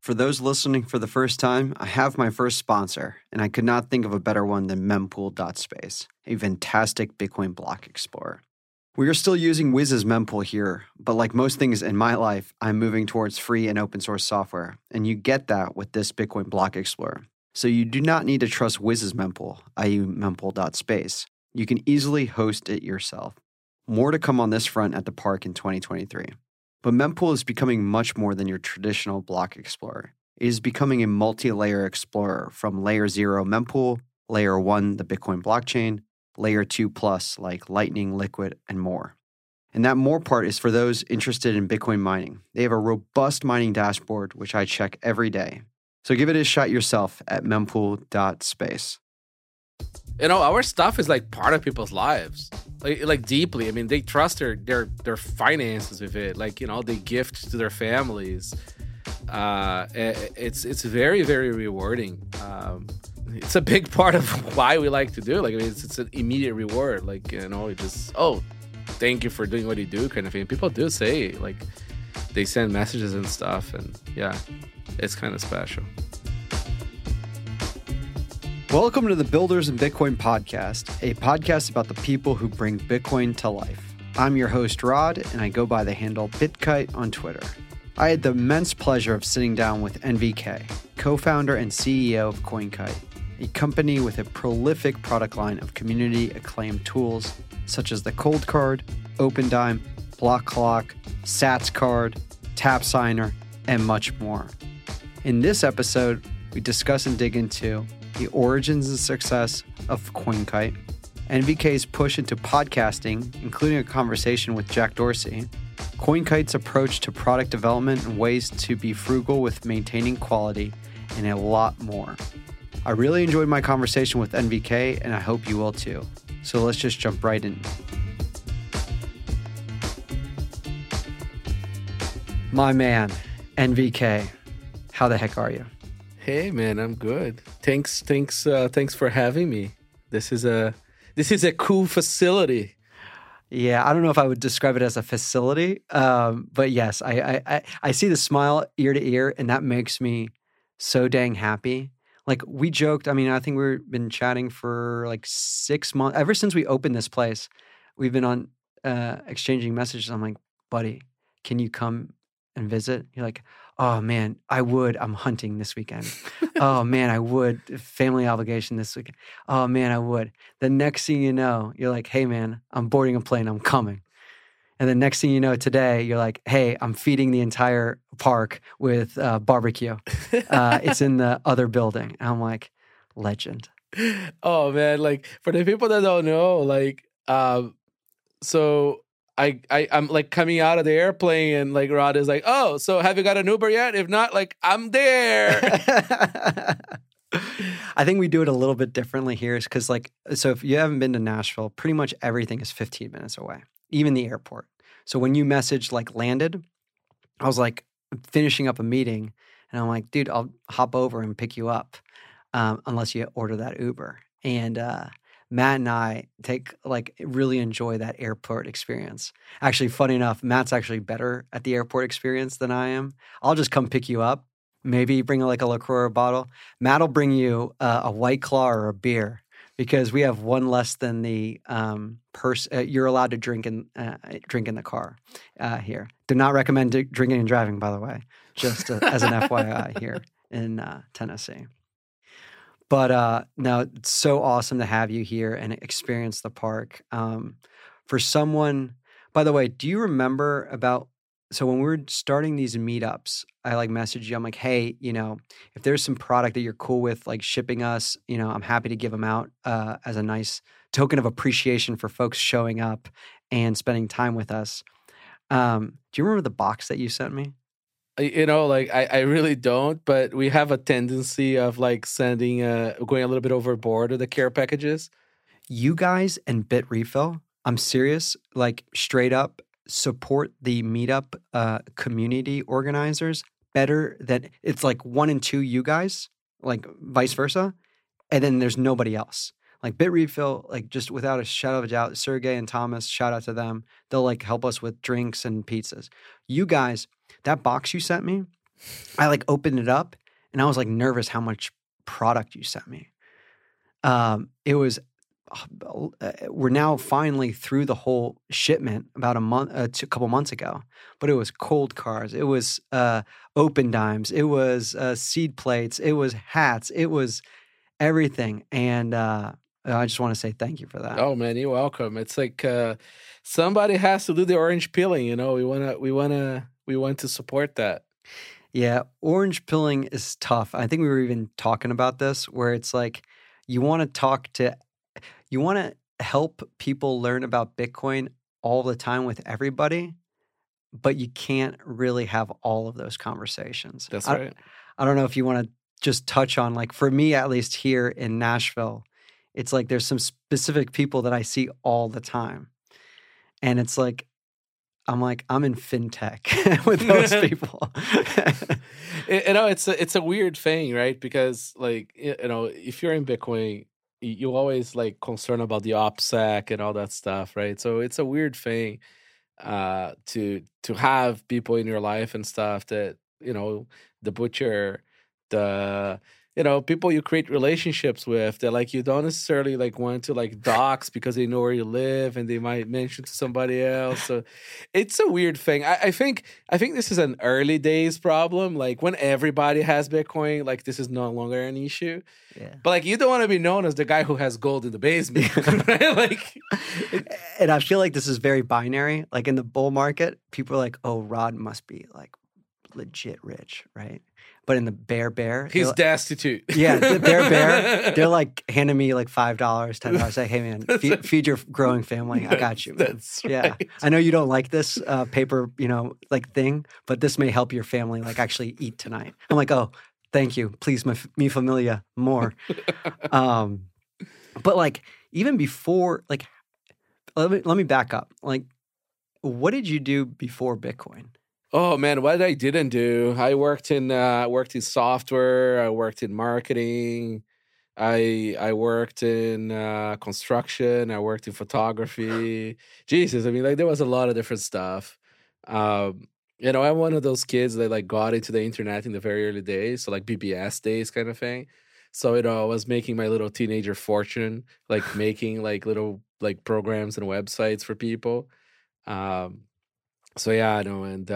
For those listening for the first time, I have my first sponsor, and I could not think of a better one than Mempool.space, a fantastic Bitcoin block explorer. We are still using Wiz's Mempool here, but like most things in my life, I'm moving towards free and open source software, and you get that with this Bitcoin block explorer. So you do not need to trust Wiz's Mempool, i.e. Mempool.space. You can easily host it yourself. More to come on this front at the park in 2023. But Mempool is becoming much more than your traditional block explorer. It is becoming a multi-layer explorer from Layer 0 Mempool, Layer 1 the Bitcoin blockchain, Layer 2 plus like Lightning, Liquid, and more. And that more part is for those interested in Bitcoin mining. They have a robust mining dashboard, which I check every day. So give it a shot yourself at mempool.space. You know, our stuff is like part of people's lives, like deeply. I mean, they trust their finances with it. Like, you know, they gift to their families. It's very, very rewarding. It's a big part of why we like to do. Like, I mean, it's an immediate reward. Like, you know, it just thank you for doing what you do, kind of thing. People do say, like, they send messages and stuff, and yeah, it's kind of special. Welcome to the Builders in Bitcoin podcast, a podcast about the people who bring Bitcoin to life. I'm your host, Rod, and I go by the handle BitKite on Twitter. I had the immense pleasure of sitting down with NVK, co-founder and CEO of CoinKite, a company with a prolific product line of community-acclaimed tools such as the Cold Card, OpenDime, Block Clock, Sats Card, Tap Signer, and much more. In this episode, we discuss and dig into the origins and success of CoinKite, NVK's push into podcasting, including a conversation with Jack Dorsey, CoinKite's approach to product development and ways to be frugal with maintaining quality, and a lot more. I really enjoyed my conversation with NVK, and I hope you will too. So let's just jump right in. My man, NVK, how the heck are you? Hey man, I'm good. Thanks for having me. This is a cool facility. Yeah, I don't know if I would describe it as a facility, but yes, I see the smile ear to ear, and that makes me so dang happy. Like we joked, I mean, I think we've been chatting for like 6 months. Ever since we opened this place, we've been on exchanging messages. I'm like, buddy, can you come and visit? You're like, oh man, I would. I'm hunting this weekend. Oh man, I would. Family obligation this weekend. Oh man, I would. The next thing you know, you're like, hey man, I'm boarding a plane. I'm coming. And the next thing you know, today, you're like, hey, I'm feeding the entire park with barbecue. It's in the other building. And I'm like, legend. Oh man, like for the people that don't know, like, so I'm like coming out of the airplane and like Rod is like, oh, so have you got an Uber yet? If not, like I'm there. I think we do it a little bit differently here because like, so if you haven't been to Nashville, pretty much everything is 15 minutes away, even the airport. So when you messaged like landed, I was like finishing up a meeting and I'm like, dude, I'll hop over and pick you up unless you order that Uber. And Matt and I really enjoy that airport experience. Actually, funny enough, Matt's actually better at the airport experience than I am. I'll just come pick you up, maybe bring like a LaCroix bottle. Matt will bring you a White Claw or a beer because we have one less than the you're allowed to drink in the car here. Do not recommend drinking and driving, by the way, just as an FYI here in Tennessee. But no, it's so awesome to have you here and experience the park. For someone, by the way, do you remember so when we were starting these meetups, I like messaged you. I'm like, hey, you know, if there's some product that you're cool with, like shipping us, you know, I'm happy to give them out as a nice token of appreciation for folks showing up and spending time with us. Do you remember the box that you sent me? You know, like I really don't, but we have a tendency of like sending, going a little bit overboard with the care packages. You guys and BitRefill, I'm serious, like straight up support the meetup community organizers better than it's like 1 and 2 you guys, like vice versa. And then there's nobody else. Like BitRefill, like just without a shadow of a doubt, Sergey and Thomas, shout out to them. They'll like help us with drinks and pizzas. You guys, that box you sent me, I like opened it up and I was like nervous how much product you sent me. It was, we're now finally through the whole shipment about a couple months ago, but it was cold cars. It was open dimes. It was seed plates. It was hats. It was everything. And I just want to say thank you for that. Oh man, you're welcome. It's like somebody has to do the orange peeling. We want to support that. Yeah, orange pilling is tough. I think we were even talking about this, where it's like you want to help people learn about Bitcoin all the time with everybody, but you can't really have all of those conversations. That's right. I don't know if you want to just touch on, like, for me, at least here in Nashville, it's like there's some specific people that I see all the time. And it's like, I'm in fintech with those people. It's a weird thing, right? Because like, if you're in Bitcoin, you always like concerned about the OPSEC and all that stuff, right? So it's a weird thing to have people in your life and stuff that, the butcher, the people you create relationships with that like you don't necessarily like want to like dox because they know where you live and they might mention to somebody else. So it's a weird thing. I think this is an early days problem. Like when everybody has Bitcoin, like this is no longer an issue. Yeah. But like you don't want to be known as the guy who has gold in the basement, right? Like, and I feel like this is very binary. Like in the bull market, people are like, "Oh, Rod must be like legit rich," right? But in the bear, he's destitute. Yeah, the bear, they're like handing me like $5, $10. Say, hey man, feed your growing family. I got you. Man. That's right. Yeah, I know you don't like this paper, like thing, but this may help your family like actually eat tonight. I'm like, oh, thank you. Please, mi familia, more. But like even before, like, let me back up. Like, what did you do before Bitcoin? Oh man, what I didn't do? I worked in software. I worked in marketing. I worked in construction. I worked in photography. Jesus, I mean, like there was a lot of different stuff. I'm one of those kids that like got into the internet in the very early days, so like BBS days kind of thing. So I was making my little teenager fortune, like making like little like programs and websites for people. So yeah, I know, and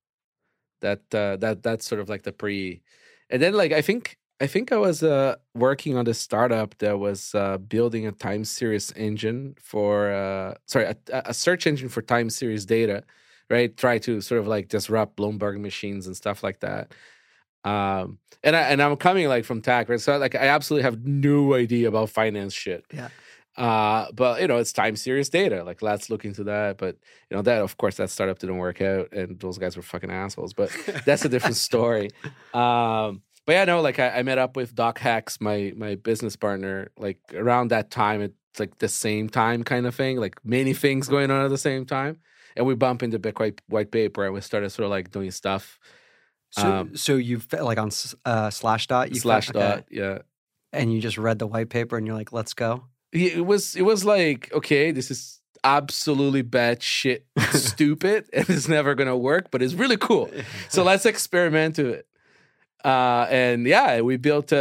that's sort of like the pre, and then like I think I was working on this startup that was building a time series engine for a search engine for time series data, right? Try to sort of like disrupt Bloomberg machines and stuff like that. And I'm coming like from tech, right? So like I absolutely have no idea about finance shit. Yeah. But it's time series data. Like let's look into that. But that of course that startup didn't work out, and those guys were fucking assholes. But that's a different story. But yeah, no, like I met up with Doc Hex, my business partner, like around that time. It's like the same time kind of thing. Like many things going on at the same time, and we bump into Bitcoin white paper, and we started sort of like doing stuff. So you like on Slashdot, Slashdot, yeah, and you just read the white paper, and you're like, let's go. It was like, okay, this is absolutely bad shit, stupid, and it's never gonna work, but it's really cool. So let's experiment with it. And yeah, we built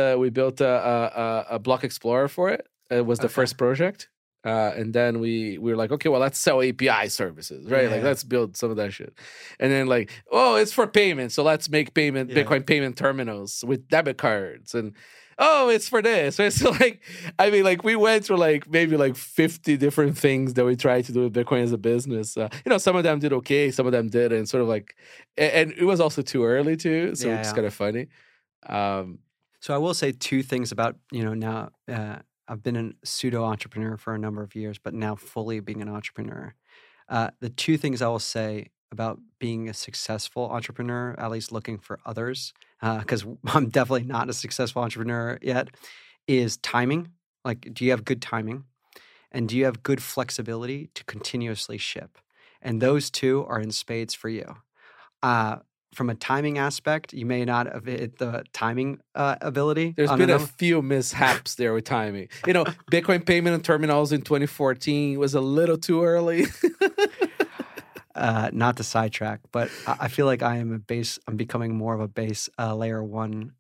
a block explorer for it. It was the first project. And then we were like, okay, well, let's sell API services, right? Yeah. Like, let's build some of that shit. And then like, oh, it's for payment, so let's make Bitcoin payment terminals with debit cards. And oh, it's for this. So like, I mean, like we went through like maybe like 50 different things that we tried to do with Bitcoin as a business. Some of them did okay, some of them did, and sort of like, and it was also too early too, so it's kind of funny. So I will say two things about now. I've been a pseudo entrepreneur for a number of years, but now fully being an entrepreneur. The two things I will say about being a successful entrepreneur, at least looking for others, because I'm definitely not a successful entrepreneur yet, is timing. Like, do you have good timing? And do you have good flexibility to continuously ship? And those two are in spades for you. From a timing aspect, you may not have hit the timing ability. There's been a few mishaps there with timing. Bitcoin payment terminals in 2014 was a little too early. not to sidetrack, but I feel like I'm becoming more of a base layer one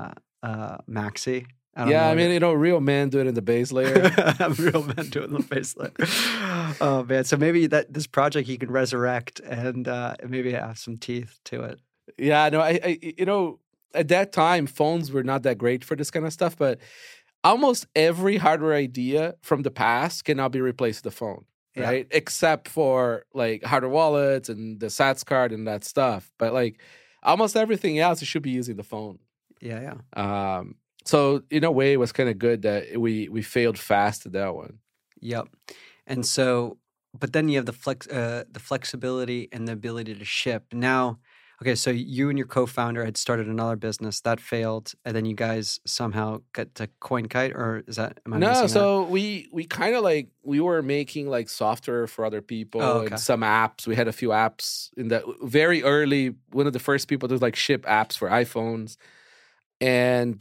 maxi. I don't Yeah, know. I mean, real men do it in the base layer. Real men do it in the base layer. Oh man, so maybe that this project you can resurrect and maybe have some teeth to it. Yeah, no, I at that time phones were not that great for this kind of stuff, but almost every hardware idea from the past can now be replaced with the phone, Yeah. right? Except for like hardware wallets and the SATS card and that stuff. But like almost everything else, you should be using the phone. Yeah. So in a way, it was kind of good that we failed fast at that one. Yep. And so, but then you have the flexibility and the ability to ship. Now, okay, so you and your co-founder had started another business that failed, and then you guys somehow got to CoinKite, or is that? Am I missing So we kind of like we were making like software for other people and some apps. We had a few apps in the very early. One of the first people to like ship apps for iPhones, and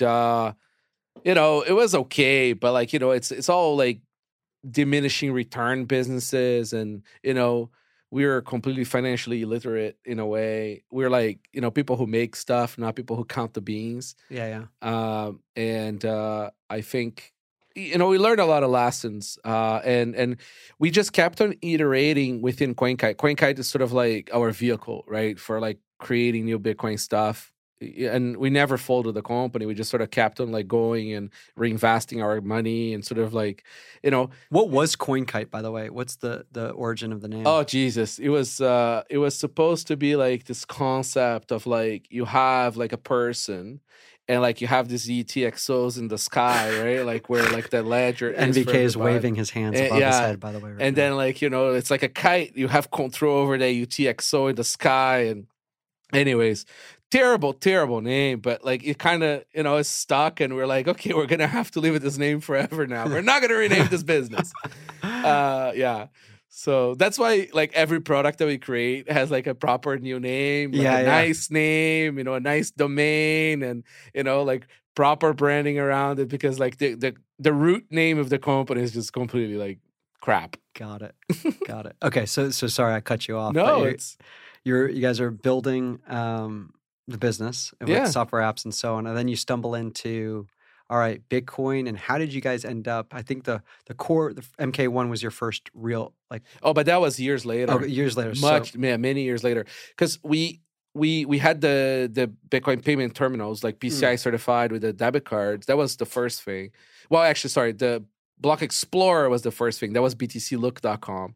it was okay, but like it's all like diminishing return businesses, and we were completely financially illiterate in a way. We're like, people who make stuff, not people who count the beans. Yeah. And I think, we learned a lot of lessons. And we just kept on iterating within CoinKite. CoinKite is sort of like our vehicle, right? For like creating new Bitcoin stuff. And we never folded the company. We just sort of kept on like going and reinvesting our money and sort of like, What was CoinKite, by the way? What's the origin of the name? Oh Jesus! It was supposed to be like this concept of like you have like a person, and like you have these UTXOs in the sky, right? Like where like the ledger. NVK is waving his hands above his head, by the way. And then like it's like a kite. You have control over the UTXO in the sky, and anyways. Terrible name, but like it kind of is stuck, and we're like, okay, we're gonna have to live with this name forever now. We're not gonna rename this business. Yeah, so that's why like every product that we create has like a proper new name, like a nice name, a nice domain, and like proper branding around it, because like the root name of the company is just completely like crap. Got it. Okay, so sorry I cut you off. No, you guys are building the business with software apps and so on, and then you stumble into Bitcoin. And how did you guys end up? I think the core, the MK1 was your first real like. Oh, but that was years later. Oh, years later, many years later, because we had the Bitcoin payment terminals like PCI certified with the debit cards. That was the first thing. Well, actually, sorry, the Block Explorer was the first thing. That was BTCLook.com.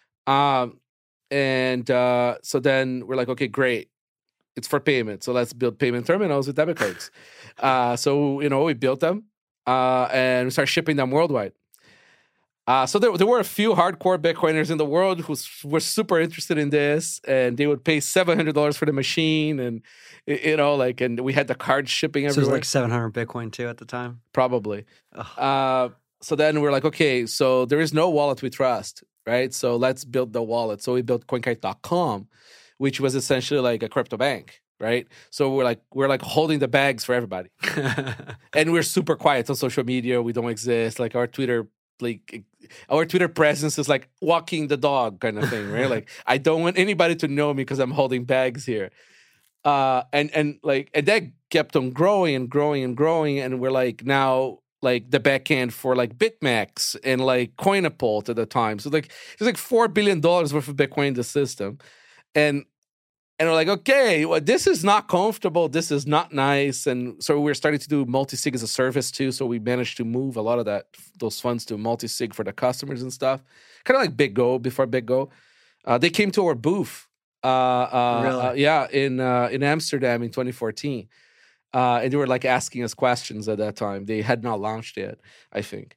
So then we're like, okay, great. It's for payment. So let's build payment terminals with debit cards. So, we built them and we started shipping them worldwide. So there were a few hardcore Bitcoiners in the world who were super interested in this, and they would pay $700 for the machine, and and we had the card shipping everywhere. So it was like 700 Bitcoin too at the time? Probably. So then we're like, okay, so there is no wallet we trust, right? So let's build the wallet. So we built CoinKite.com, which was essentially like a crypto bank, right? So we're like holding the bags for everybody. And we're super quiet on social media. We don't exist. Like our Twitter presence is like walking the dog kind of thing, right? Like I don't want anybody to know me because I'm holding bags here. And that kept on growing and growing and growing. And we're like now like the back end for like BitMEX and like Coinapult at the time. So like there's like $4 billion worth of Bitcoin in the system. And we're like, okay, well, this is not comfortable. This is not nice. And so we're starting to do multi-sig as a service too. So we managed to move a lot of those funds to multi-sig for the customers and stuff. Kind of like BitGo before BitGo. They came to our booth. Really? In Amsterdam in 2014. And they were like asking us questions at that time. They had not launched yet, I think.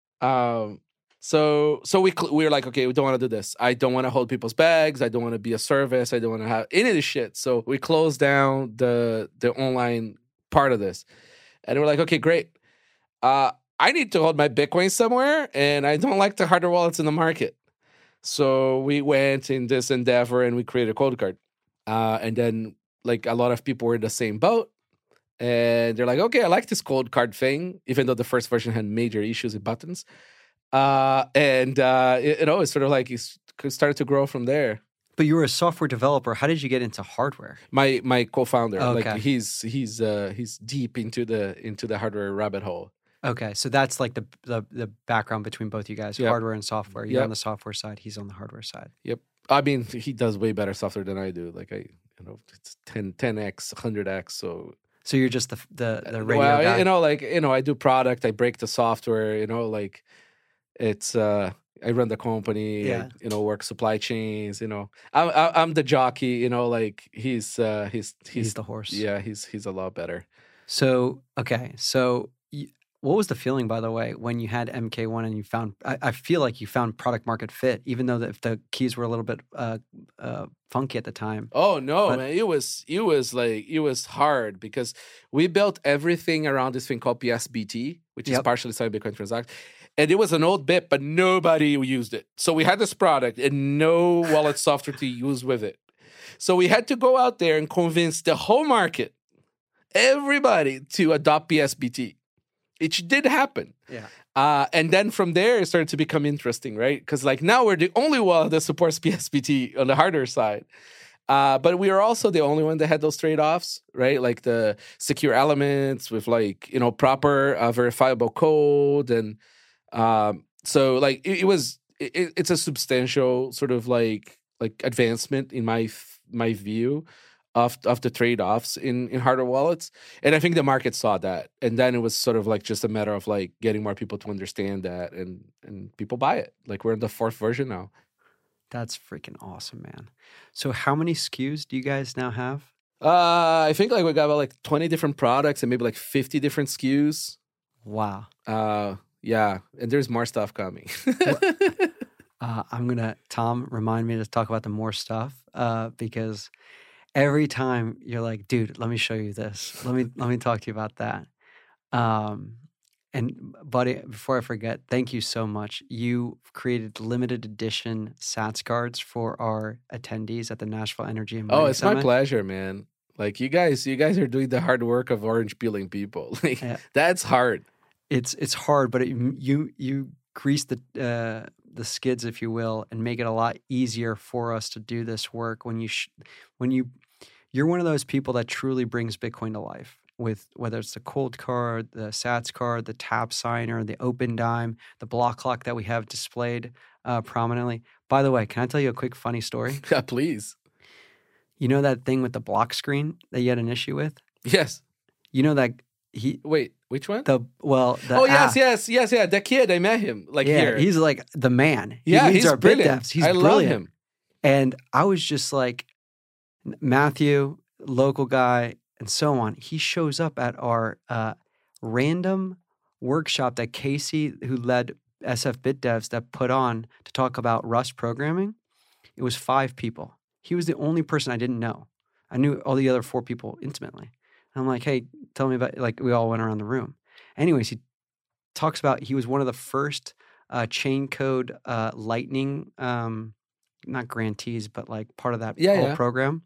So we were like, okay, we don't want to do this. I don't want to hold people's bags. I don't want to be a service. I don't want to have any of this shit. So we closed down the online part of this. And we're like, okay, great. I need to hold my Bitcoin somewhere, and I don't like the hardware wallets in the market. So we went in this endeavor and we created a code card. And then like a lot of people were in the same boat. And they're like, okay, I like this code card thing, even though the first version had major issues with buttons. It's sort of like it started to grow from there. But you were a software developer. How did you get into hardware? My co-founder, Okay. like he's deep into the hardware rabbit hole. Okay, so that's like the background between both you guys, Yep. hardware and software. You're Yep. on the software side, he's on the hardware side. Yep. I mean, he does way better software than I do. Like it's 10x, 100x. So you're just the radio well, guy. I do product, I break the software, like it's I run the company, Yeah. work supply chains, I'm the jockey, like he's He's the horse. yeah, he's a lot better. So okay, so what was the feeling, by the way, when you had MK1 and you found? I feel like you found product market fit, even though the keys were a little bit funky at the time. Oh no, But- man! It was hard because we built everything around this thing called PSBT, which is Yep. partially signed Bitcoin transaction, and it was an old bit, but nobody used it. So we had this product and no wallet software to use with it. So we had to go out there and convince the whole market, everybody, to adopt PSBT. It did happen. Yeah. And then from there, it started to become interesting, right? Because like now we're the only one that supports PSBT on the hardware side. But we are also the only one that had those trade-offs, right? Like the secure elements with like, proper verifiable code. And so like it's a substantial sort of like advancement in my view of the trade-offs in hardware wallets. And I think the market saw that. And then it was sort of like just a matter of like getting more people to understand that and people buy it. Like we're in the 4th version now. That's freaking awesome, man. So how many SKUs do you guys now have? I think like we got about like 20 different products and maybe like 50 different SKUs. Wow. Yeah. And there's more stuff coming. Tom, remind me to talk about the more stuff because every time you're like, dude, let me show you this. Let me talk to you about that. And buddy, before I forget, thank you so much. You created limited edition Sats cards for our attendees at the Nashville Energy and Mining Oh, it's Summit. my pleasure, man. Like you guys are doing the hard work of orange peeling people. Like that's hard. It's hard, but you grease the skids, if you will, and make it a lot easier for us to do this work. When you're one of those people that truly brings Bitcoin to life. With whether it's the cold card, the Sats card, the tap signer, the open dime, the block clock that we have displayed prominently. By the way, can I tell you a quick funny story? Yeah, please. You know that thing with the block screen that you had an issue with? Yes. You know that Wait, which one? app. yes. Yeah, the kid, I met him. Like Yeah, here. he's like the man. Yeah, he leads he's our brilliant. BitDevs. He's I brilliant. love him. And I was just like, Matthew, local guy, and so on. He shows up at our random workshop that Casey, who led SF BitDevs, that put on to talk about Rust programming. It was 5 people. He was the only person I didn't know. I knew all the other 4 people intimately. And I'm like, hey, tell me about, like, we all went around the room. Anyways, he talks about he was one of the first chain code Lightning, not grantees, but like part of that whole program.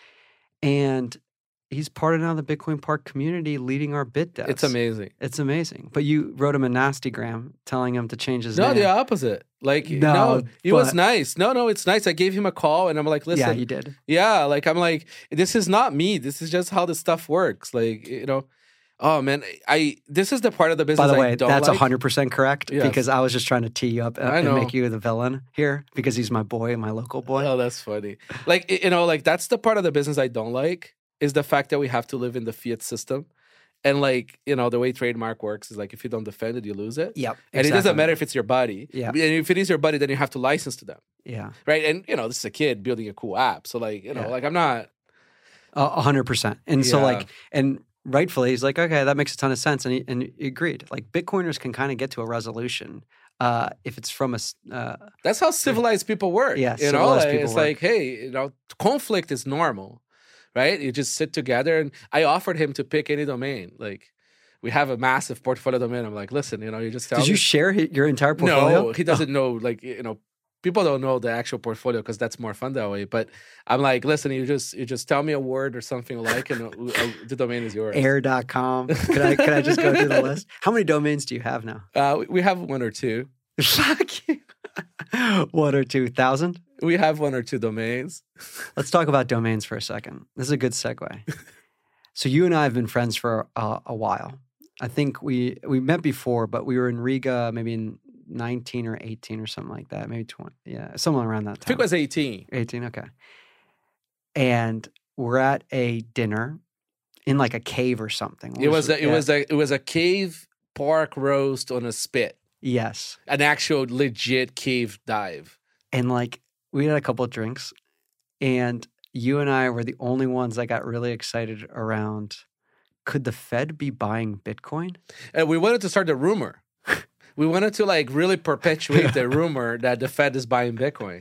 And he's part of now the Bitcoin Park community leading our BitDevs. It's amazing. It's amazing. But you wrote him a nastygram telling him to change his name. No, the opposite. Like, No, it was nice. No, it's nice. I gave him a call and I'm like, listen. Yeah, you did. Yeah, like, I'm like, this is not me. This is just how the stuff works. Like, oh man, this is the part of the business By the I way, don't that's like. 100% correct Yes. because I was just trying to tee you up I and know. make you the villain here because he's my boy, my local boy. Oh, that's funny. Like, like that's the part of the business I don't like is the fact that we have to live in the fiat system. And like, the way trademark works is like, if you don't defend it, you lose it. Yep. And it doesn't matter if it's your buddy. Yeah. And if it is your buddy, then you have to license to them. Yeah. Right. And, this is a kid building a cool app. So like, like I'm not. 100%. And so Yeah. like, and rightfully, he's like, okay, that makes a ton of sense. And he agreed. Like Bitcoiners can kind of get to a resolution if it's from a... That's how civilized people work. Yeah, you know, civilized like, people it's work. like, hey, conflict is normal, right? You just sit together. And I offered him to pick any domain. Like, we have a massive portfolio domain. I'm like, listen, you just tell Did me. you share your entire portfolio? No, he doesn't know. Like, people don't know the actual portfolio because that's more fun that way. But I'm like, listen, you just tell me a word or something like, and the domain is yours. Air.com. Can I just go through the list? How many domains do you have now? We have 1 or 2. Fuck you. 1 or 2,000? We have one or two domains. Let's talk about domains for a second. This is a good segue. So you and I have been friends for a while. I think we met before, but we were in Riga maybe in 19 or 18 or something like that. Maybe 20. Yeah, somewhere around that time. I think it was 18. 18, okay. And we're at a dinner in like a cave or something. It was a cave pork roast on a spit. Yes. An actual legit cave dive. And like we had a couple of drinks, and you and I were the only ones that got really excited around, could the Fed be buying Bitcoin? And we wanted to start the rumor. We wanted to like really perpetuate the rumor that the Fed is buying Bitcoin.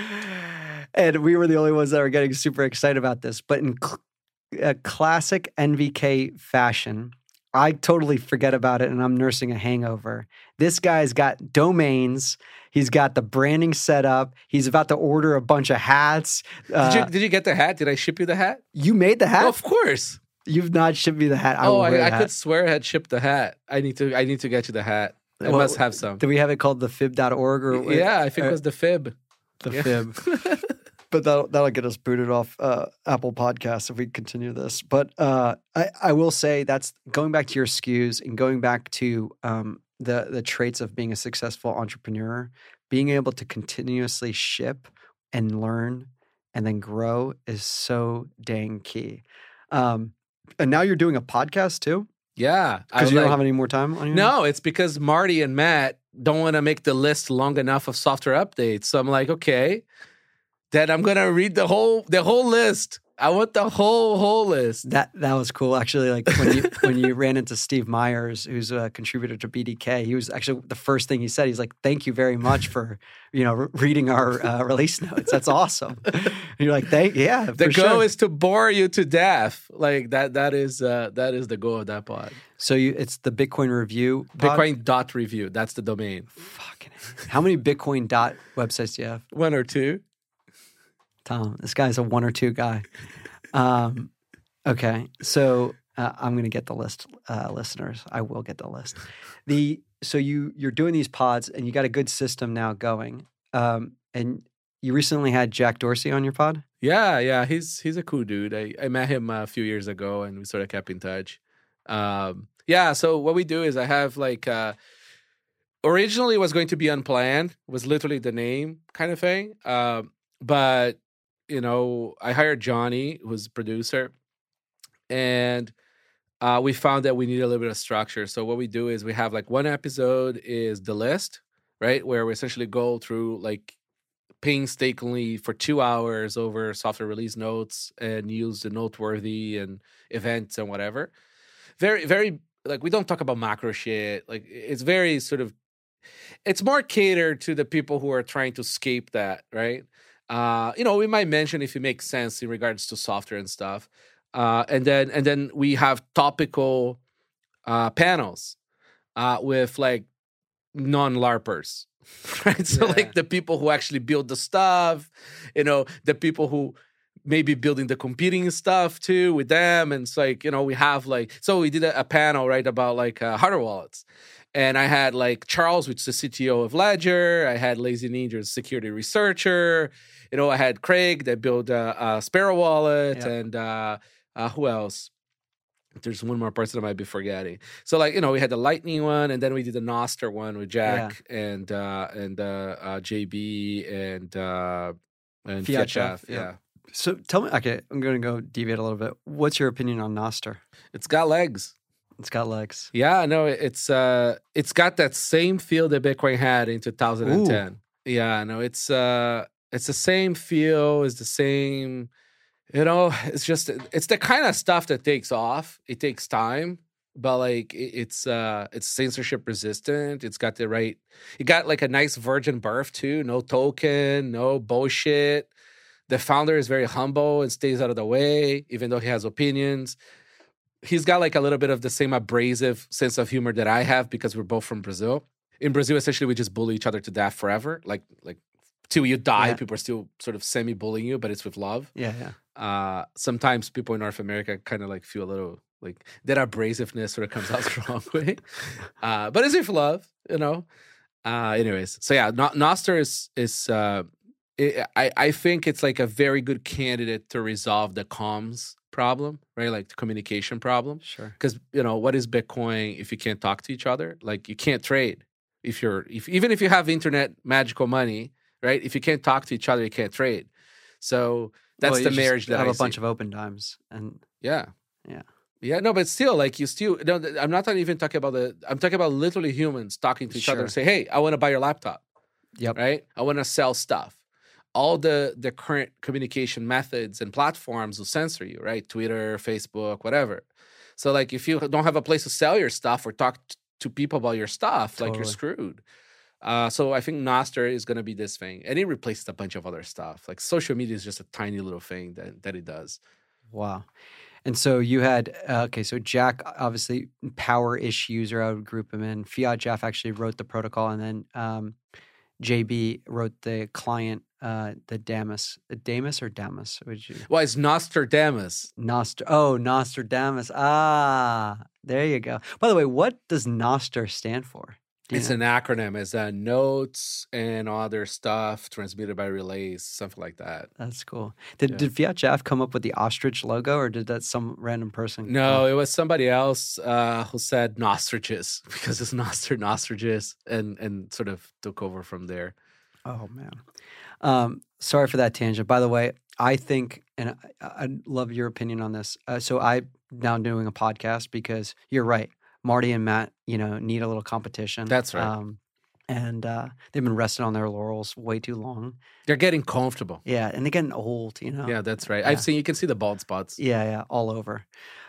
And we were the only ones that were getting super excited about this. But in classic NVK fashion, I totally forget about it and I'm nursing a hangover. This guy's got domains. He's got the branding set up. He's about to order a bunch of hats. Did you get the hat? Did I ship you the hat? You made the hat? Oh, of course. You've not shipped me the hat. I could swear I had shipped the hat. I need to get you the hat. I must have some. Do we have it called the fib.org? Or, yeah, I think it was the fib. The fib. But that'll get us booted off Apple Podcasts if we continue this. But I will say that's going back to your SKUs and going back to the traits of being a successful entrepreneur, being able to continuously ship and learn and then grow is so dang key. And now you're doing a podcast too? Yeah. Because you don't have any more time on your No, it's because Marty and Matt don't want to make the list long enough of software updates. So I'm like, okay, then I'm going to read the whole list. I want the whole list. That was cool. Actually, like when you ran into Steve Myers, who's a contributor to BDK, he was actually the first thing he said. He's like, "Thank you very much for reading our release notes. That's awesome." And you're like, "Yeah." The goal is to bore you to death. Like that. That is the goal of that pod. So it's the Bitcoin Review. Pod? Bitcoin.review. That's the domain. Fucking. How many Bitcoin websites do you have? One or two. Tom, this guy's a one or two guy. Okay, so I'm going to get the list, listeners. I will get the list. So you're doing these pods, and you got a good system now going. And you recently had Jack Dorsey on your pod? Yeah, he's a cool dude. I met him a few years ago, and we sort of kept in touch. So what we do is I have like originally it was going to be unplanned, was literally the name kind of thing. But I hired Johnny, who's a producer, and we found that we need a little bit of structure. So what we do is we have like one episode is the list, right? Where we essentially go through like painstakingly for 2 hours over software release notes and use the noteworthy and events and whatever. Very, very, like we don't talk about macro shit. Like it's very sort of, it's more catered to the people who are trying to escape that, right? We might mention if it makes sense in regards to software and stuff. And then we have topical panels with like non-LARPers, right? So like the people who actually build the stuff, the people who may be building the competing stuff too with them. And it's like, we have like, so we did a panel, right, about like hardware wallets. And I had like Charles, which is the CTO of Ledger. I had Lazy Ninja's security researcher. I had Craig that built a Sparrow wallet. Yeah. And who else? There's one more person I might be forgetting. So like, we had the Lightning one, and then we did the Nostr one with Jack and JB and Fiat Chef. Yeah. So tell me, okay, I'm going to go deviate a little bit. What's your opinion on Nostr? It's got legs. It's got legs. Yeah, no, it's got that same feel that Bitcoin had in 2010. Ooh. Yeah, no, it's the same feel, it's the same, it's the kind of stuff that takes off. It takes time, but like it's censorship resistant. It got like a nice virgin birth too. No token, no bullshit. The founder is very humble and stays out of the way, even though he has opinions. He's got like a little bit of the same abrasive sense of humor that I have because we're both from Brazil. In Brazil, essentially, we just bully each other to death forever. Like till you die, people are still sort of semi-bullying you, but it's with love. Yeah. Sometimes people in North America kind of like feel a little like that abrasiveness sort of comes out strongly. But it's with love, Anyways, so yeah, Nostr is I think it's like a very good candidate to resolve the comms problem, right? Like the communication problem. Sure. Because what is Bitcoin if you can't talk to each other? Like you can't trade even if you have internet magical money, right? If you can't talk to each other, you can't trade. So that's Well, the you marriage just that have I a bunch see. of open dimes, and Yeah. yeah. Yeah, no, but still, like no, I'm not even talking about I'm talking about literally humans talking to each other Sure. and say, hey, I want to buy your laptop, Yep. right? I want to sell stuff. All the current communication methods and platforms will censor you, right? Twitter, Facebook, whatever. So like if you don't have a place to sell your stuff or talk to people about your stuff, like you're Totally. screwed. So I think Nostr is going to be this thing. And it replaces a bunch of other stuff. Like social media is just a tiny little thing that it does. Wow. And so you had, so Jack, obviously power-ish user, I would group him in. Fiat Jeff actually wrote the protocol, and then JB wrote the client, the Damus. Damus or Damus? Would you? Well, it's Nostradamus. Nostradamus. Ah, there you go. By the way, what does Nostr stand for? It's an acronym. It's notes and other stuff transmitted by relays, something like that. That's cool. Did Fiat Jeff come up with the ostrich logo, or did that some random person? No, it was somebody else who said nostriches because it's nostriges and sort of took over from there. Oh, man. Sorry for that tangent. By the way, I think, and I'd love your opinion on this. So I'm now doing a podcast because you're right. Marty and Matt, need a little competition. That's right. And they've been resting on their laurels way too long. They're getting comfortable. Yeah, and they're getting old, Yeah, that's right. Yeah. You can see the bald spots. Yeah, all over.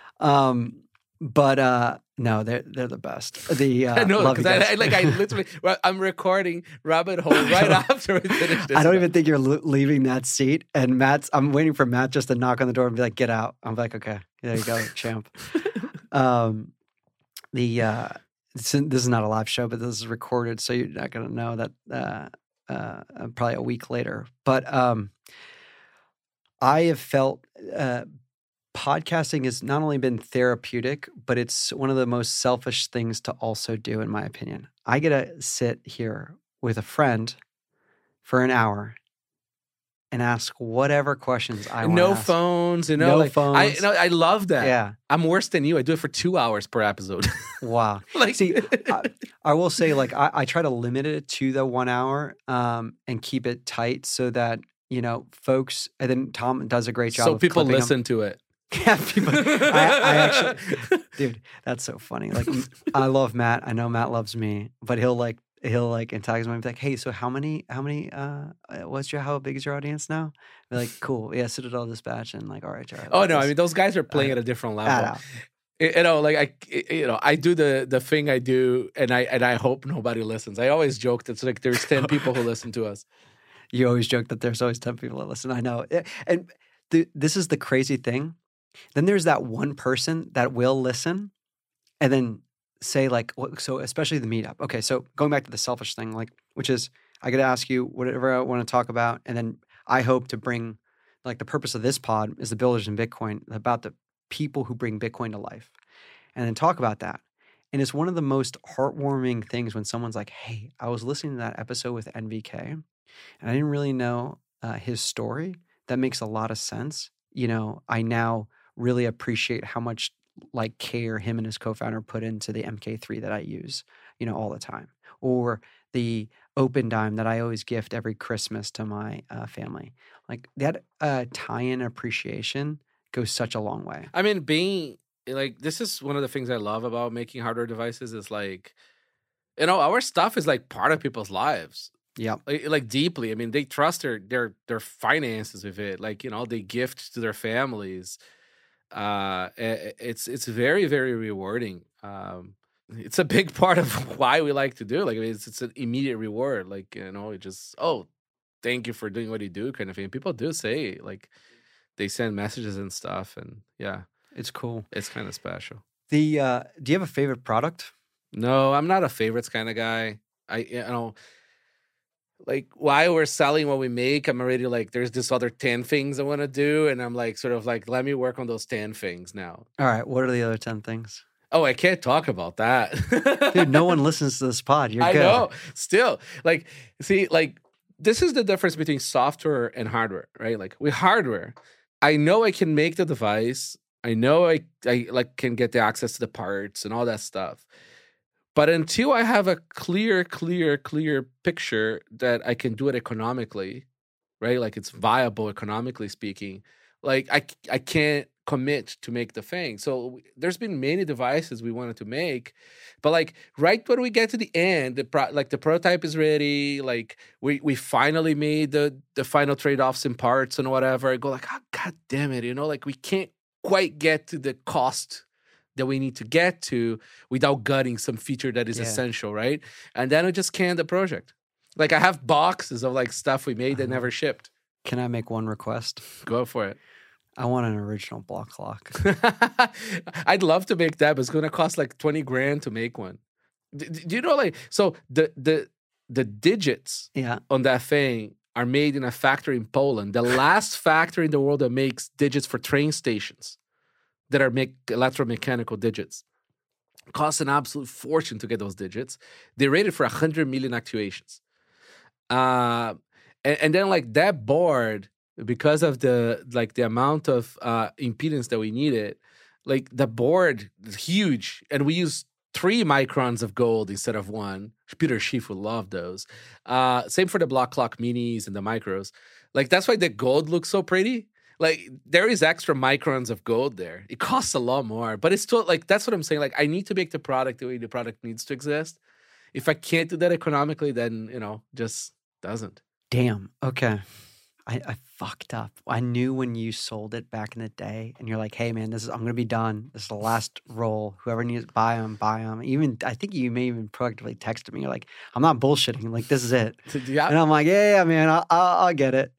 But no, they're the best. I know, because I literally, I'm recording Rabbit Hole right after we finish this. I don't even think you're leaving that seat. And I'm waiting for Matt just to knock on the door and be like, get out. I'm like, okay, there you go, champ. This is not a live show, but this is recorded, so you're not going to know that probably a week later. But I have felt podcasting has not only been therapeutic, but it's one of the most selfish things to also do, in my opinion. I get to sit here with a friend for an hour and ask whatever questions I want to ask. Phones, No phones. I love that. Yeah. I'm worse than you. I do it for 2 hours per episode. Wow. See, I will say, like, I try to limit it to the 1 hour and keep it tight so that, folks, and then Tom does a great job so of people clipping listen to it. Yeah, people. I actually, dude, that's so funny. Like, I love Matt. I know Matt loves me, but he'll antagonize me and be like, hey, so how big is your audience now? Be like, cool. Yeah, Citadel Dispatch, and like, all right, Jared. Oh no, I mean, those guys are playing at a different level. I do the thing I do, and I hope nobody listens. I always joke that it's like there's 10 people who listen to us. You always joke that there's always 10 people that listen. I know. And this is the crazy thing. Then there's that one person that will listen and then say, like, so especially the meetup. Okay, so going back to the selfish thing, like, which is I got to ask you whatever I want to talk about. And then I hope to bring, like, the purpose of this pod is the Builders in Bitcoin, about the people who bring Bitcoin to life, and then talk about that. And it's one of the most heartwarming things when someone's like, hey, I was listening to that episode with NVK and I didn't really know his story. That makes a lot of sense. I now really appreciate how much like care him and his co-founder put into the MK3 that I use, all the time, or the Open Dime that I always gift every Christmas to my family. Like that tie-in appreciation goes such a long way. I mean, being like, this is one of the things I love about making hardware devices is like, our stuff is like part of people's lives. Yeah, like deeply. I mean, they trust their finances with it. Like, they gift to their families. It's very, very rewarding. It's a big part of why we like to do. Like, I mean, it's an immediate reward. Like, it just, thank you for doing what you do, kind of thing. People do say, like, they send messages and stuff, and yeah, it's cool. It's kind of special. Do you have a favorite product? No, I'm not a favorites kind of guy. Like, while we're selling what we make, I'm already like, there's this other 10 things I want to do. And I'm like, sort of like, let me work on those 10 things now. All right. What are the other 10 things? Oh, I can't talk about that. Dude, no one listens to this pod. You're good. I know. Still, like, see, like, this is the difference between software and hardware, right? Like with hardware, I know I can make the device. I know I like can get the access to the parts and all that stuff. But until I have a clear picture that I can do it economically, right? Like it's viable economically speaking, like I can't commit to make the thing. So there's been many devices we wanted to make, but like right when we get to the end, the prototype is ready, like we finally made the final trade-offs in parts and whatever. I go like, oh, god damn it, like we can't quite get to the cost that we need to get to without gutting some feature that is essential, right? And then we just can the project. Like I have boxes of like stuff we made that never shipped. Can I make one request? Go for it. I want an original block clock. I'd love to make that, but it's going to cost like 20 grand to make one. Do you know, like, so the digits on that thing are made in a factory in Poland. The last factory in the world that makes digits for train stations that are make electromechanical digits. It costs an absolute fortune to get those digits. They're rated for 100 million actuations. And then like that board, because of the amount of impedance that we needed, like the board is huge, and we use 3 microns of gold instead of 1. Peter Schiff would love those. Same for the block clock minis and the micros. Like that's why the gold looks so pretty. Like there is extra microns of gold there. It costs a lot more, but it's still like, that's what I'm saying. Like I need to make the product the way the product needs to exist. If I can't do that economically, then just doesn't. Damn. Okay. I fucked up. I knew when you sold it back in the day, and you're like, "Hey, man, I'm gonna be done. This is the last roll. Whoever needs, buy them." Even I think you may even proactively texted me. You're like, "I'm not bullshitting. Like, this is it." Yeah. And I'm like, "Yeah, man, I'll get it."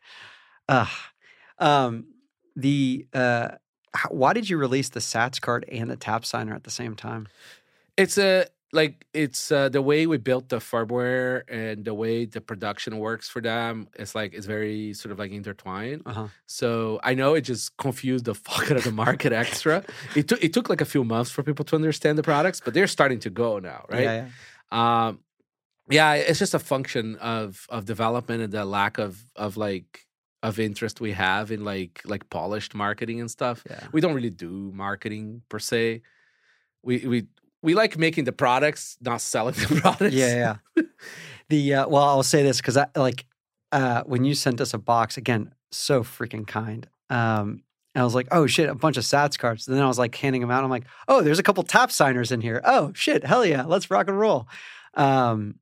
Why did you release the Sats card and the tap signer at the same time? It's the way we built the firmware and the way the production works for them. It's very sort of like intertwined. So I know it just confused the fuck out of the market extra. It took like a few months for people to understand the products, but they're starting to go now, right? Yeah. It's just a function of development and the lack of interest we have in like polished marketing and stuff. Yeah. We don't really do marketing per se. We like making the products, not selling the products. Yeah. Well, I'll say this because when you sent us a box, again, so freaking kind. And I was like, oh shit, a bunch of Sats cards. And then I was like handing them out. I'm like, oh, there's a couple tap signers in here. Oh shit, hell yeah, let's rock and roll. I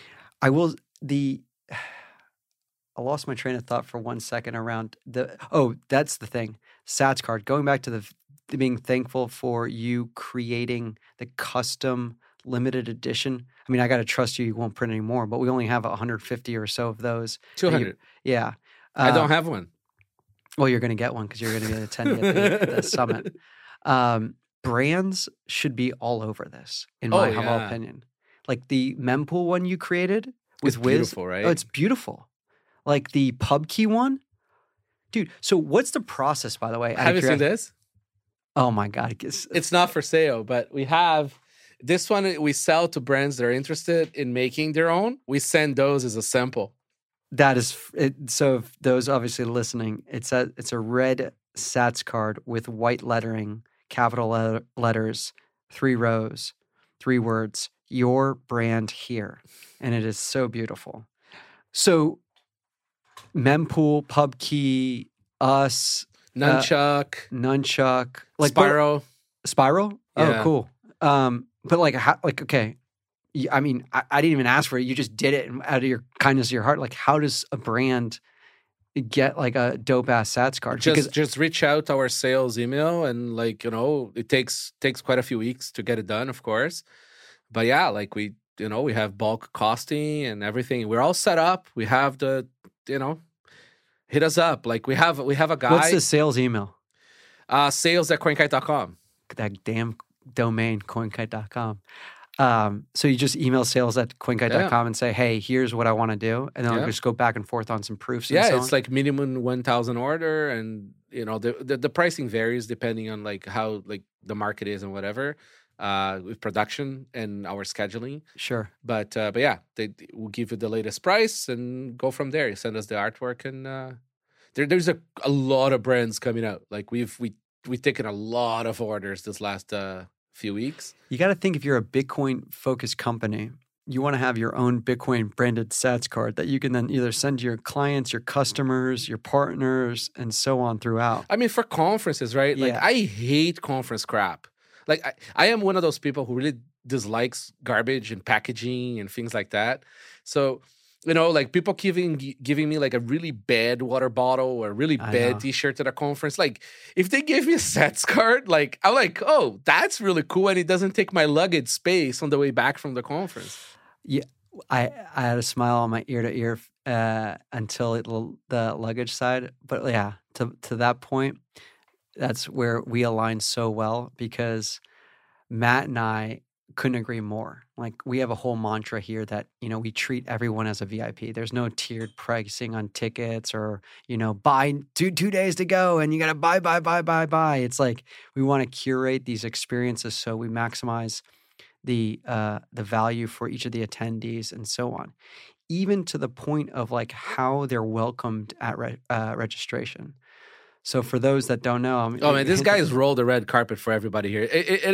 lost my train of thought for 1 second around that's the thing. Sats card. Going back to being thankful for you creating the custom limited edition. I mean, I got to trust you won't print any more, but we only have 150 or so of those. 200. Yeah. I don't have one. Well, you're going to get one because you're going to be attending at the summit. Brands should be all over this, in my humble opinion. Like the mempool one you created with Wiz. Beautiful, right? Oh, it's beautiful. Like the PubKey one. Dude, so what's the process, by the way? Have you seen this? Oh my God. It's not for sale, but we have this one. We sell to brands that are interested in making their own. We send those as a sample. That is it. So if those obviously listening, it's a red Sats card with white lettering, capital letters, 3 rows, 3 words, your brand here. And it is so beautiful. So mempool, PubKey, us, Nunchuck, like Spiral. Spiral? Yeah. Oh, cool. But okay. I mean, I didn't even ask for it. You just did it out of your kindness of your heart. Like, how does a brand get like a dope ass Sats card? Just reach out to our sales email, and it takes quite a few weeks to get it done, of course. But yeah, like we have bulk costing and everything. We're all set up. We have hit us up. Like we have a guy. What's the sales email? Sales@coinkite.com. That damn domain, coinkite.com. So you just email sales@coinkite.com and say, hey, here's what I want to do. And then I'll just go back and forth on some proofs. And so it's like minimum 1,000 order. And, the pricing varies depending on like how like the market is and whatever. with production and our scheduling. Sure. But yeah, they will give you the latest price and go from there. You send us the artwork, and there's a lot of brands coming out. Like we've taken a lot of orders this last few weeks. You got to think, if you're a Bitcoin focused company, you want to have your own Bitcoin branded Sats card that you can then either send to your clients, your customers, your partners, and so on throughout. I mean, for conferences, right? Like, Yeah. I hate conference crap. Like, I am one of those people who really dislikes garbage and packaging and things like that. So, like people giving me like a really bad water bottle or a really I bad know. T-shirt at a conference. Like, if they give me a Sats card, like, I'm like, oh, that's really cool, and it doesn't take my luggage space on the way back from the conference. Yeah, I had a smile on my ear to ear until the luggage side. But yeah, to that point, that's where we align so well, because Matt and I couldn't agree more. Like, we have a whole mantra here that, we treat everyone as a VIP. There's no tiered pricing on tickets or, buy 2 days to go and you got to buy. It's like, we want to curate these experiences so we maximize the value for each of the attendees and so on, even to the point of like how they're welcomed at registration. So for those that don't know, oh man, this guy has rolled the red carpet for everybody here. It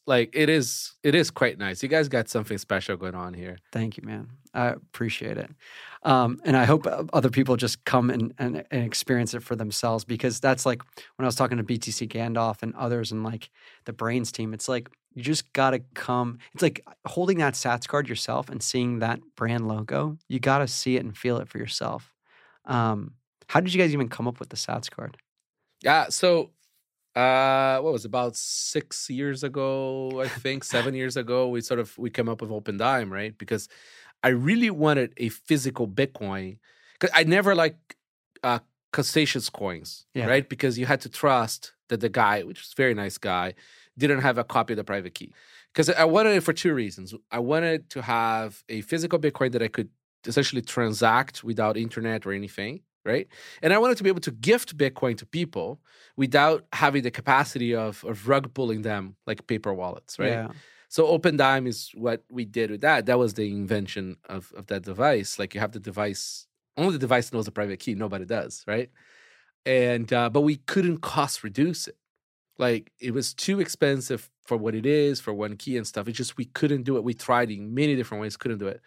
is quite nice. You guys got something special going on here. Thank you, man. I appreciate it. And I hope other people just come and experience it for themselves, because that's like when I was talking to BTC Gandalf and others and like the Brains team, it's like, you just got to come. It's like holding that Sats card yourself and seeing that brand logo. You got to see it and feel it for yourself. How did you guys even come up with the Sats card? Yeah, so what was it, about 6 years ago, I think, 7 years ago, we came up with Open Dime, right? Because I really wanted a physical Bitcoin. Because I never liked custodian's coins, right? Because you had to trust that the guy, which was a very nice guy, didn't have a copy of the private key. Because I wanted it for 2 reasons. I wanted to have a physical Bitcoin that I could essentially transact without internet or anything, right? And I wanted to be able to gift Bitcoin to people without having the capacity of rug pulling them like paper wallets, right? Yeah. So Open Dime is what we did with that. That was the invention of that device. Like, you have the device, only the device knows the private key. Nobody does, right? And but we couldn't cost reduce it. Like, it was too expensive for what it is, for one key and stuff. It's just, we couldn't do it. We tried in many different ways, couldn't do it.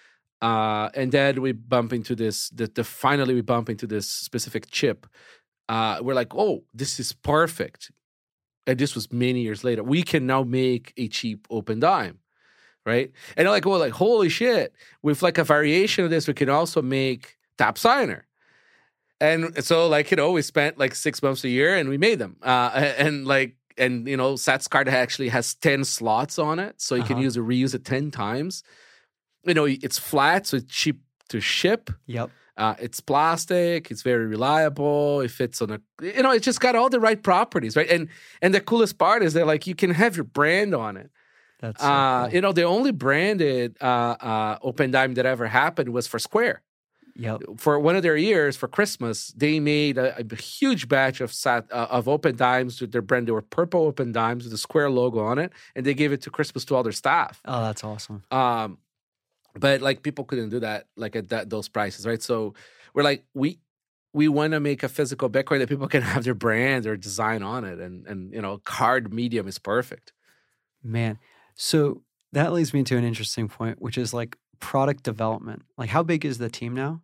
And then we bump into this, finally we bump into this specific chip. We're like, oh, this is perfect. And this was many years later. We can now make a cheap Open Dime, right? And they're like, well, like, holy shit. With like a variation of this, we can also make Tap Signer. And so, like, we spent like 6 months a year and we made them. And Sats card actually has 10 slots on it. So you can reuse it 10 times. It's flat, so it's cheap to ship. Yep. It's plastic. It's very reliable. It fits on it's just got all the right properties, right? And the coolest part is that, like, you can have your brand on it. That's so cool. The only branded Open Dime that ever happened was for Square. Yep. For one of their years, for Christmas, they made a huge batch of Open Dimes with their brand. They were purple Open Dimes with the Square logo on it, and they gave it to Christmas to all their staff. Oh, that's awesome. But like, people couldn't do that like at those prices, right? So we're like, we want to make a physical Bitcoin that people can have their brand or design on it, and card medium is perfect. Man, so that leads me to an interesting point, which is like product development. Like, how big is the team now?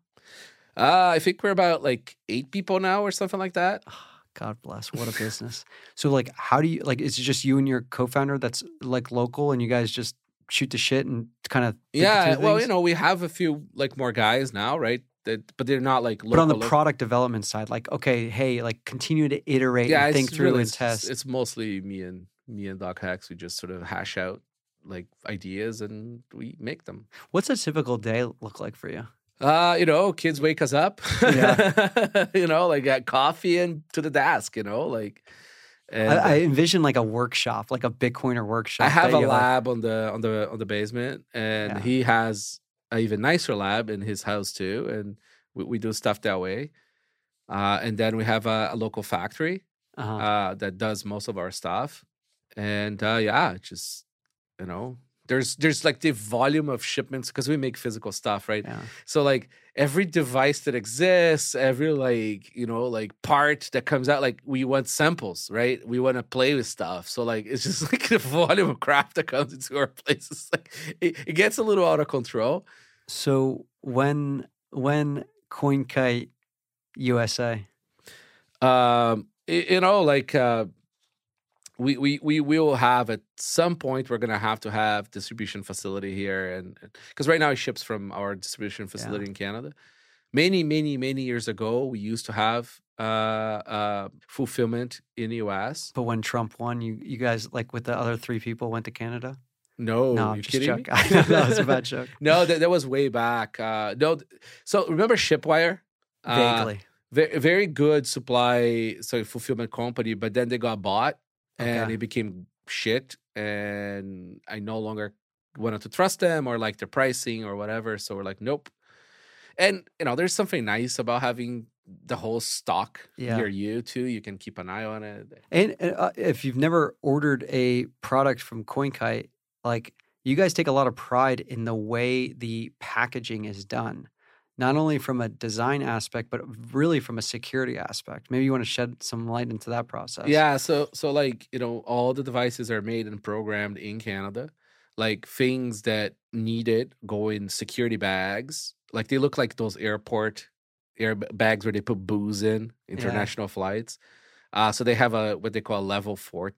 I think we're about like 8 people now or something like that. God bless. What a business. So like, how do you, like, is it just you and your co-founder that's like local and you guys just shoot the shit and kind of well, we have a few like more guys now, right? But they're not like local. But on the product development side, like, okay, hey, like, continue to iterate and think through and test. It's mostly me and Doc Hex. We just sort of hash out like ideas and we make them. What's a typical day look like for you? Kids wake us up. Yeah. Like, at coffee and to the desk, like. And I envision like a workshop, like a Bitcoiner workshop. I have a lab on the basement, and he has an even nicer lab in his house too, and we do stuff that way. And then we have a local factory that does most of our stuff, and just you know, there's like the volume of shipments because we make physical stuff, right? Yeah. So like every device that exists, every like, you know, like part that comes out, like we want samples, right? We want to play with stuff. So like it's just like the volume of crap that comes into our places, like it gets a little out of control. So when CoinKite USA? You know, like we will have at some point we're gonna have to have distribution facility here, and because right now it ships from our distribution facility in Canada. Many years ago, we used to have fulfillment in the US. But when Trump won, you guys, like with the other 3 people, went to Canada? No, No, I'm you just kidding joking. me? I know that was a bad joke. No, that was way back. No, so remember Shipwire? Vaguely. Very good fulfillment company, but then they got bought and it became shit. And I no longer wanted to trust them or like their pricing or whatever. So we're like, nope. And you know, there's something nice about having the whole stock near you too. You can keep an eye on it. And if you've never ordered a product from CoinKite, like you guys take a lot of pride in the way the packaging is done. Not only from a design aspect, but really from a security aspect. Maybe you want to shed some light into that process. Yeah, so like, you know, all the devices are made and programmed in Canada. Like things that need it go in security bags. Like they look like those airport air bags where they put booze in international flights. So they have what they call a level 4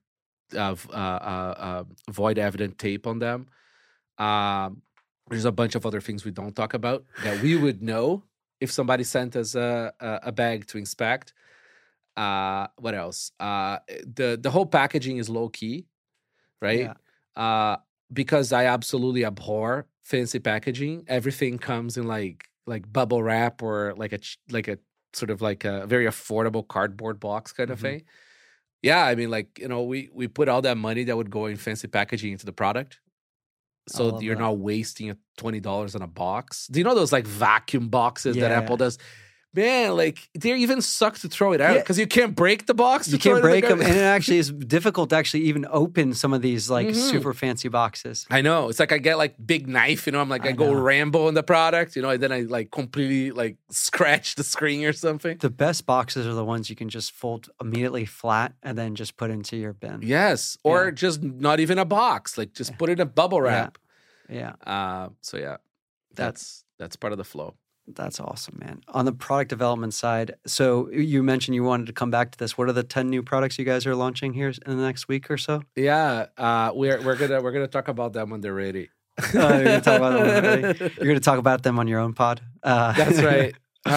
void evident tape on them. There's a bunch of other things we don't talk about that we would know if somebody sent us a bag to inspect. What else? The whole packaging is low key, right? Yeah. Because I absolutely abhor fancy packaging. Everything comes in like bubble wrap or like a sort of like a very affordable cardboard box kind of thing. Yeah, I mean, like, you know, we put all that money that would go in fancy packaging into the product. So you're not wasting $20 on a box. Do you know those like vacuum boxes that Apple does? Man, like they even suck to throw it out because you can't break the box. You can't break them, and it actually is difficult to actually even open some of these like super fancy boxes. I know. It's like I get like big knife, you know. I'm like I go Rambo in the product, you know, and then I like completely like scratch the screen or something. The best boxes are the ones you can just fold immediately flat and then just put into your bin. Yes, or just not even a box, like just put it in a bubble wrap. Yeah. So yeah, that's part of the flow. That's awesome, man. On the product development side, so you mentioned you wanted to come back to this. What are the 10 new products you guys are launching here in the next week or so? Yeah, we're gonna talk about them when they're ready. You're gonna talk about them when they're ready. You're gonna talk about them on your own pod. That's right.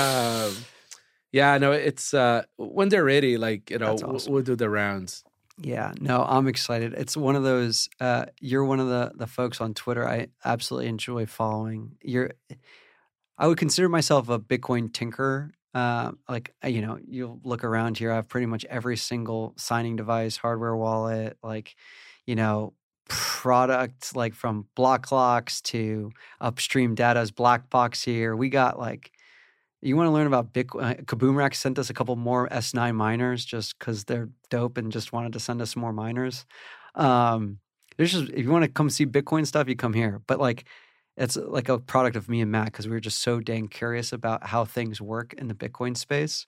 Yeah, no, it's when they're ready. Like, you know, awesome. We'll do the rounds. Yeah, no, I'm excited. It's one of those. You're one of the folks on Twitter I absolutely enjoy following. I would consider myself a Bitcoin tinkerer. Like, you know, you look around here, I have pretty much every single signing device, hardware wallet, like, you know, product, like from block locks to upstream data's black box here. We got like, you want to learn about Bitcoin? Kaboom sent us a couple more S9 miners just because they're dope and just wanted to send us some more miners. There's just, if you want to come see Bitcoin stuff, you come here. But like, it's like a product of me and Matt because we were just so dang curious about how things work in the Bitcoin space.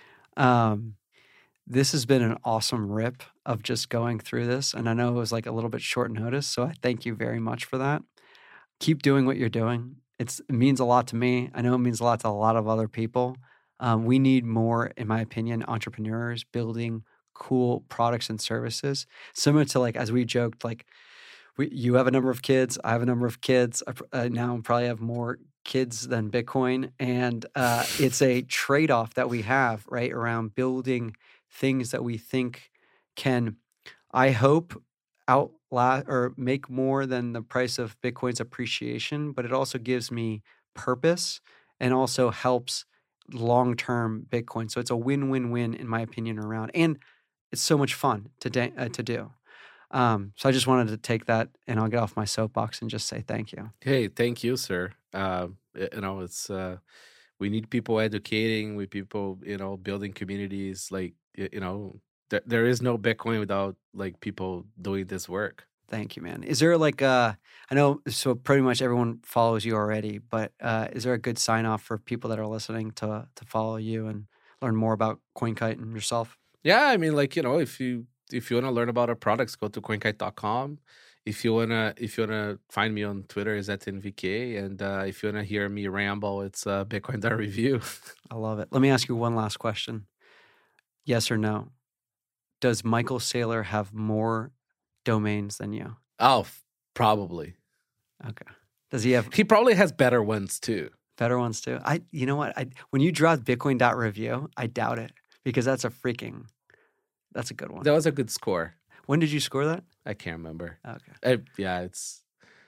This has been an awesome rip of just going through this. And I know it was like a little bit short notice, so I thank you very much for that. Keep doing what you're doing. It means a lot to me. I know it means a lot to a lot of other people. We need more, in my opinion, entrepreneurs building cool products and services. Similar to like, as we joked, like, you have a number of kids. I have a number of kids. I now probably have more kids than Bitcoin. And it's a trade-off that we have, right, around building things that we think can, I hope, outlast or make more than the price of Bitcoin's appreciation. But it also gives me purpose and also helps long-term Bitcoin. So it's a win-win-win, in my opinion, around. And it's so much fun to do. So I just wanted to take that, and I'll get off my soapbox and just say thank you. Hey, thank you, sir. You know, it's we need people educating, we people, you know, building communities. Like, you know, there is no Bitcoin without like people doing this work. Thank you, man. Is there like I know, so pretty much everyone follows you already, but is there a good sign off for people that are listening to follow you and learn more about CoinKite and yourself? Yeah, I mean, like, if you want to learn about our products, go to coinkite.com. If you wanna find me on Twitter, is at NVK, and if you wanna hear me ramble, it's Bitcoin.review. I love it. Let me ask you one last question. Yes or no? Does Michael Saylor have more domains than you? Oh, probably. Okay. Does he have He probably has better ones too. better ones too? You know what? When you dropped Bitcoin.review, I doubt it because that's a good one. That was a good score. When did you score that? I can't remember. Okay. It's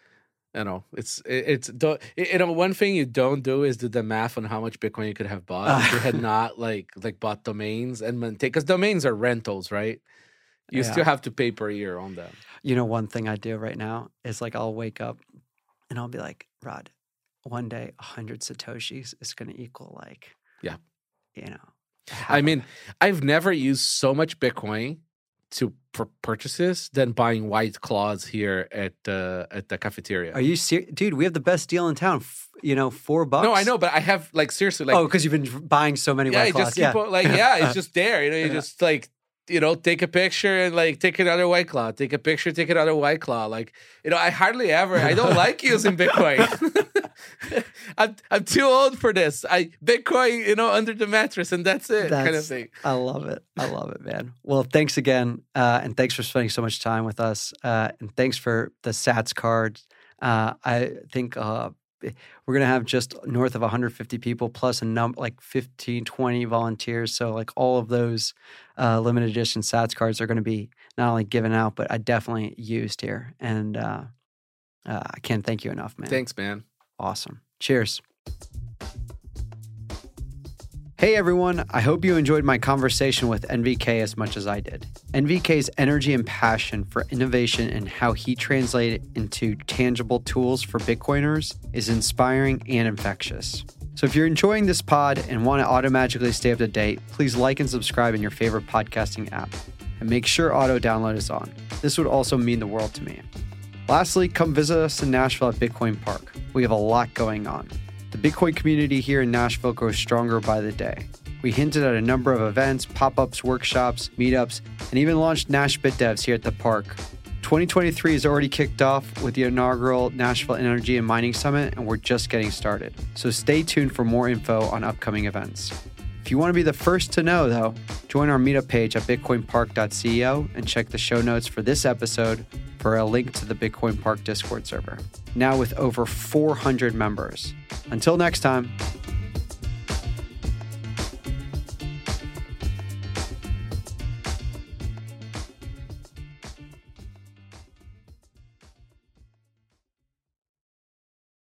one thing you don't do is do the math on how much Bitcoin you could have bought if you had not like bought domains and maintain, because domains are rentals, right? You still have to pay per year on them. You know, one thing I do right now is like I'll wake up and I'll be like, Rod, one day 100 Satoshis is going to equal like, I mean, I've never used so much Bitcoin for purchases than buying White Claws here at the cafeteria. Are you serious? Dude, we have the best deal in town. $4. No, I know, but I have like seriously like because you've been buying so many White Claws. It's just there. You just like take a picture and like take another White Claw. Take a picture, take another White Claw. Like I hardly ever. I don't like using Bitcoin. I'm too old for this. Bitcoin, under the mattress, and that's it, kind of thing. I love it. I love it, man. Well, thanks again, and thanks for spending so much time with us, and thanks for the Sats cards. I think we're gonna have just north of 150 people plus a number like 15, 20 volunteers. So like all of those limited edition Sats cards are going to be not only given out, but I definitely used here, and I can't thank you enough, man. Thanks, man. Awesome. Cheers. Hey everyone, I hope you enjoyed my conversation with NVK as much as I did. NVK's energy and passion for innovation and how he translated into tangible tools for Bitcoiners is inspiring and infectious. So if you're enjoying this pod and want to automatically stay up to date, please like and subscribe in your favorite podcasting app. And make sure auto download is on. This would also mean the world to me. Lastly, come visit us in Nashville at Bitcoin Park. We have a lot going on. The Bitcoin community here in Nashville grows stronger by the day. We hinted at a number of events, pop-ups, workshops, meetups, and even launched Nash BitDevs here at the park. 2023 is already kicked off with the inaugural Nashville Energy and Mining Summit, and we're just getting started. So stay tuned for more info on upcoming events. If you want to be the first to know, though, join our meetup page at bitcoinpark.co and check the show notes for this episode for a link to the Bitcoin Park Discord server, now with over 400 members. Until next time.